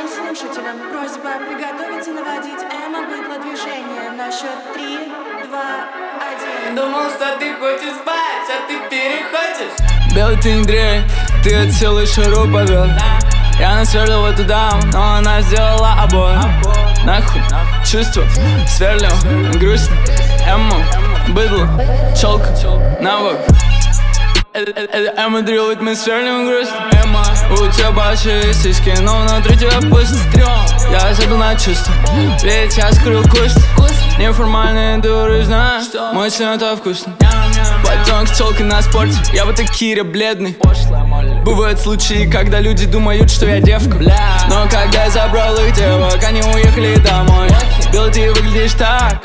нашим слушателям просьба приготовиться наводить быдло движение на счет 3, 2, 1. Думал, что ты хочешь спать, а ты перехочешь. Белый ты не дрей, ты от силы шару повел. Я насверлил в эту даму, но она сделала обои. Нахуй, чувства, сверлил, грустно. Эмма, быдло, челка, навык. Эмма дрелит, мы сверлим грустно. Эмма, у тебя большие сиськи, но внутри тебя пусто. Я забил на чувства, ведь я скрыл куст. Неформальные дуры, знаешь, мой член это вкусно. Потом с челкой на спорте, я вот и Киря бледный. Бывают случаи, когда люди думают, что я девка. Но когда я забрал их девок, они уехали домой. Белый, ты выглядишь так.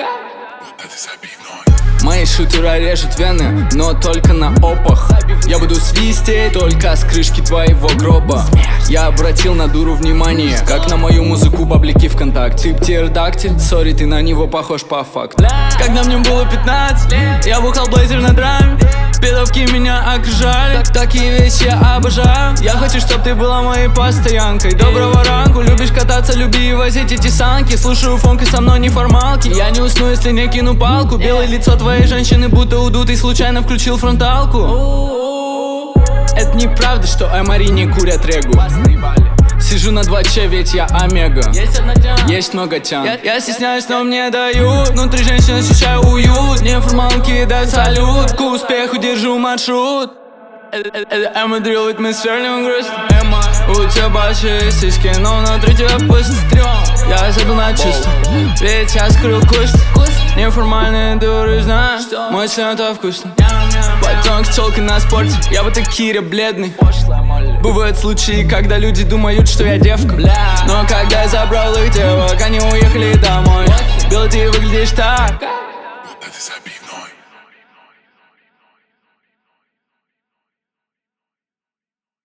Мои шутера режут вены, но только на опах. Я буду свистеть только с крышки твоего гроба. Я обратил на дуру внимание, как на мою музыку паблики ВКонтакте. Птеродактиль, сори, ты на него похож по факту. Когда мне было 15, я бухал блейзер на драме. Пидовки меня окружали, такие вещи я обожаю. Я хочу, чтоб ты была моей постоянкой. Доброго ранку, любишь кататься, люби и возить эти санки. Слушаю фонк и со мной неформалки. Я не усну, если не кину палку. Белое лицо твоей женщины будто удут и случайно включил фронталку. Это неправда, что Эмари не курят регу. Сижу на 2Ч, ведь я омега. Есть много тян. Я стесняюсь, но мне дают. Внутри женщины ощущаю уют. Неформалки дают салют. К успеху держу маршрут. Эмма дрелит, мы сверлим грусть. Эмма, у тебя большие сиськи, но внутри тебя пусто. Я забил на чувства, ведь я скрыл куст. Неформальные дуры, знаешь, мой член это вкусно. Потом с челкой на спорте, я вот и Киря бледный. Бывают случаи, когда люди думают, что я девка. Но когда я забрал их девок, они уехали домой. Белый, ты выглядишь так.